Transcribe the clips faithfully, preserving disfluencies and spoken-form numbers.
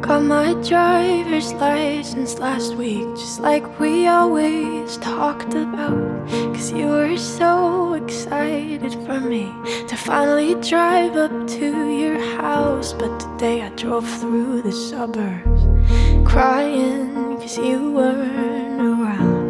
Got my driver's license last week, just like we always talked about. Cause you were so excited for me to finally drive up to your house. But today I drove through the suburbs crying cause you weren't around.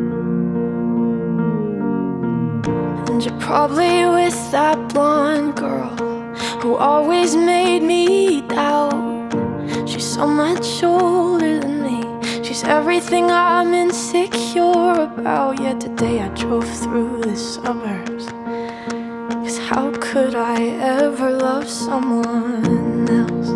And you're probably with that blonde girl who always made me doubt. She's so much older than me, she's everything I'm insecure about. Yet today I drove through the suburbs, cause how could I ever love someone else?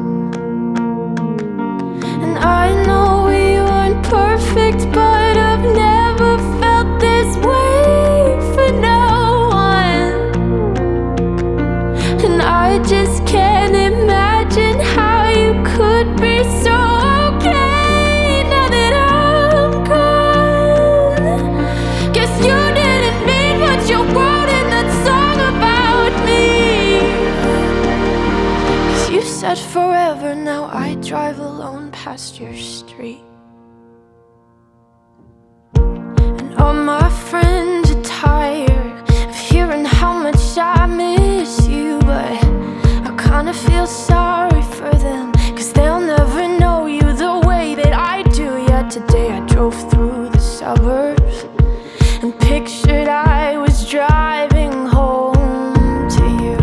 And I know we weren't perfect, but I've never felt this way for no one. And I just can't imagine how you could be so okay now that I'm gone. Guess you didn't mean what you wrote in that song about me. Cause you said forever, now I drive alone past your street. And all my friends are tired of hearing how much I miss you, but I kinda feel sorry for them, cause they'll never know you the way that I do. Yet today I drove through the suburbs and pictured I was driving home to you.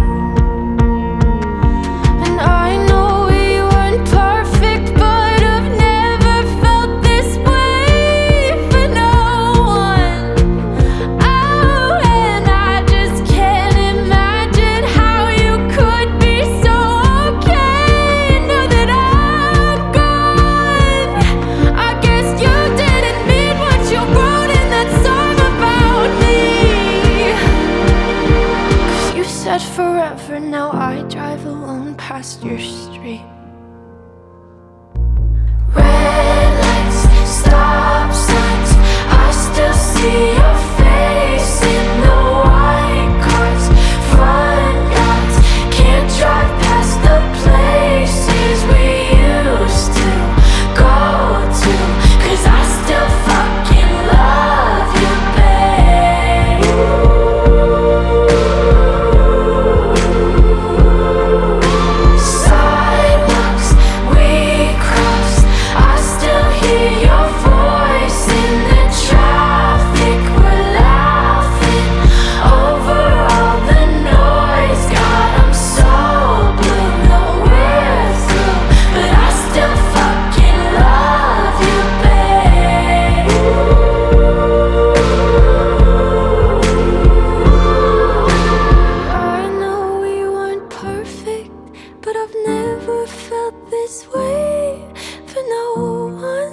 And I know we weren't perfect, but I've never felt this way for no one. Oh, and I just can't imagine how you could be so okay now that I'm gone. I guess you didn't mean what you wrote in that song about me. Cause you said forever, now I drive alone past your street. Red lights, stop signs, I still see your face in the white cars, front yards. Can't drive past the places we used to go to, cause I still fucking love you, babe. Sidewalks we crossed, I still hear your voice in the traffic. We're laughing over all the noise. God, I'm so blue, no we're through, but I still fucking love you, babe. I know we weren't perfect, but I've never felt this way for no one.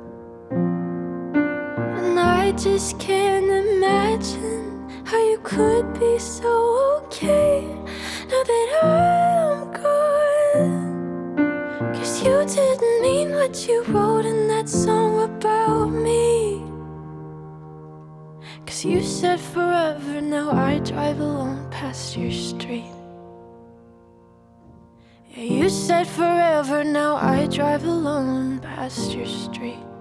And I just can't imagine how you could be so okay now that I'm gone. Cause you didn't mean what you wrote in that song about me. Cause you said forever, now I drive alone past your street. Yeah, you said forever, now I drive alone past your street.